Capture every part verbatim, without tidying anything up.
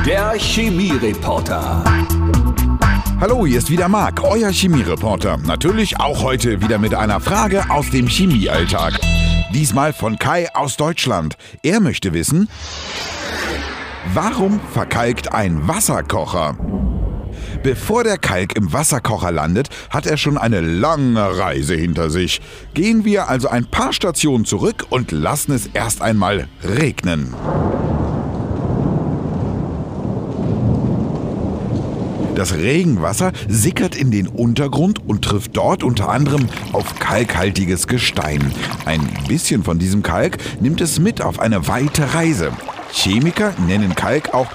Der Chemiereporter. Hallo, hier ist wieder Marc, euer Chemiereporter. Natürlich auch heute wieder mit einer Frage aus dem Chemiealltag. Diesmal von Kai aus Deutschland. Er möchte wissen: Warum verkalkt ein Wasserkocher? Bevor der Kalk im Wasserkocher landet, hat er schon eine lange Reise hinter sich. Gehen wir also ein paar Stationen zurück und lassen es erst einmal regnen. Das Regenwasser sickert in den Untergrund und trifft dort unter anderem auf kalkhaltiges Gestein. Ein bisschen von diesem Kalk nimmt es mit auf eine weite Reise. Chemiker nennen Kalk auch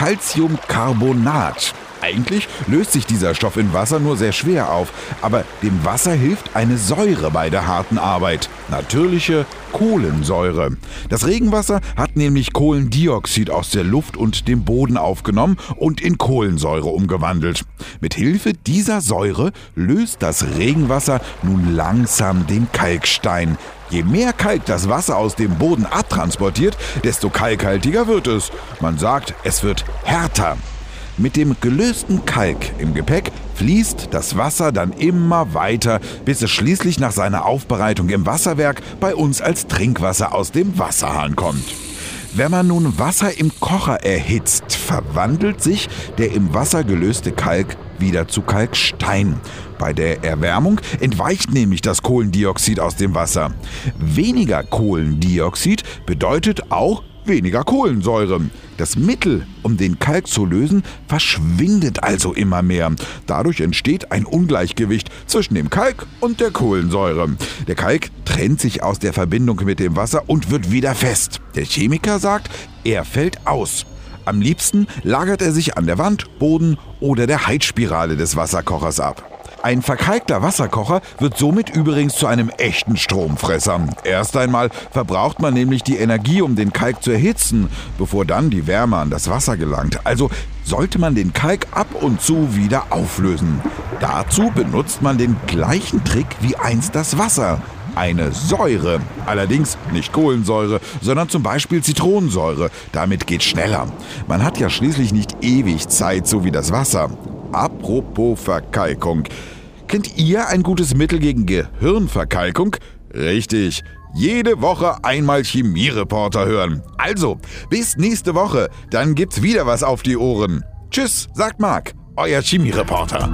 Calciumcarbonat. Eigentlich löst sich dieser Stoff in Wasser nur sehr schwer auf, aber dem Wasser hilft eine Säure bei der harten Arbeit. Natürliche Kohlensäure. Das Regenwasser hat nämlich Kohlendioxid aus der Luft und dem Boden aufgenommen und in Kohlensäure umgewandelt. Mit Hilfe dieser Säure löst das Regenwasser nun langsam den Kalkstein. Je mehr Kalk das Wasser aus dem Boden abtransportiert, desto kalkhaltiger wird es. Man sagt, es wird härter. Mit dem gelösten Kalk im Gepäck fließt das Wasser dann immer weiter, bis es schließlich nach seiner Aufbereitung im Wasserwerk bei uns als Trinkwasser aus dem Wasserhahn kommt. Wenn man nun Wasser im Kocher erhitzt, verwandelt sich der im Wasser gelöste Kalk wieder zu Kalkstein. Bei der Erwärmung entweicht nämlich das Kohlendioxid aus dem Wasser. Weniger Kohlendioxid bedeutet auch weniger Kohlensäure. Das Mittel, um den Kalk zu lösen, verschwindet also immer mehr. Dadurch entsteht ein Ungleichgewicht zwischen dem Kalk und der Kohlensäure. Der Kalk trennt sich aus der Verbindung mit dem Wasser und wird wieder fest. Der Chemiker sagt, er fällt aus. Am liebsten lagert er sich an der Wand, Boden oder der Heizspirale des Wasserkochers ab. Ein verkalkter Wasserkocher wird somit übrigens zu einem echten Stromfresser. Erst einmal verbraucht man nämlich die Energie, um den Kalk zu erhitzen, bevor dann die Wärme an das Wasser gelangt. Also sollte man den Kalk ab und zu wieder auflösen. Dazu benutzt man den gleichen Trick wie einst das Wasser. Eine Säure. Allerdings nicht Kohlensäure, sondern zum Beispiel Zitronensäure. Damit geht's schneller. Man hat ja schließlich nicht ewig Zeit, so wie das Wasser. Apropos Verkalkung. Kennt ihr ein gutes Mittel gegen Gehirnverkalkung? Richtig. Jede Woche einmal Chemiereporter hören. Also, bis nächste Woche. Dann gibt's wieder was auf die Ohren. Tschüss, sagt Marc, euer Chemiereporter.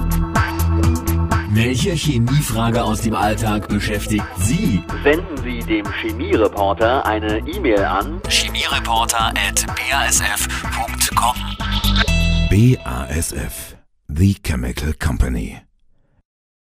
Welche Chemiefrage aus dem Alltag beschäftigt Sie? Senden Sie dem Chemiereporter eine E-Mail an chemiereporter at b a s f punkt com. B A S F, The Chemical Company.